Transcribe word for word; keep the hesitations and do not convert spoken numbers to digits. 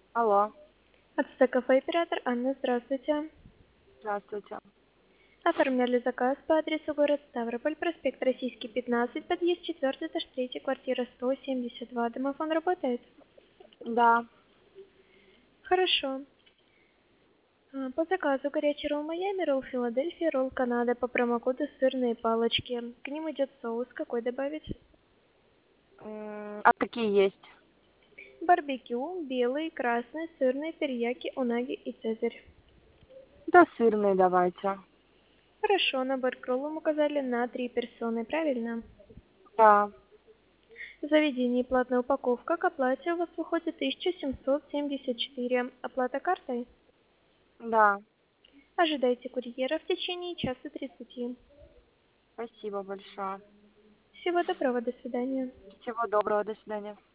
Алло, Ацтек кафе оператор Анна, здравствуйте. здравствуйте. Оформляли заказ по адресу город Ставрополь, проспект Российский, пятнадцать, подъезд четвертый, этаж третий, квартира сто семьдесят два. Домофон работает? Да, Хорошо. А, По заказу горячий ролл Майами, ролл Филадельфия, ролл Канада по промокоду сырные палочки. К ним идет соус. Какой добавить? м, а какие есть? Барбекю, белый, красный, сырный, терияки, унаги и цезарь. Да, сырные давайте. Хорошо, набор к роллам указали на три персоны, правильно? Да, В заведении платная упаковка к оплате у вас выходит тысяча семьсот семьдесят четыре. Оплата картой? да, Ожидайте курьера в течение часа тридцати. спасибо большое. Всего доброго, до свидания. Всего доброго, до свидания.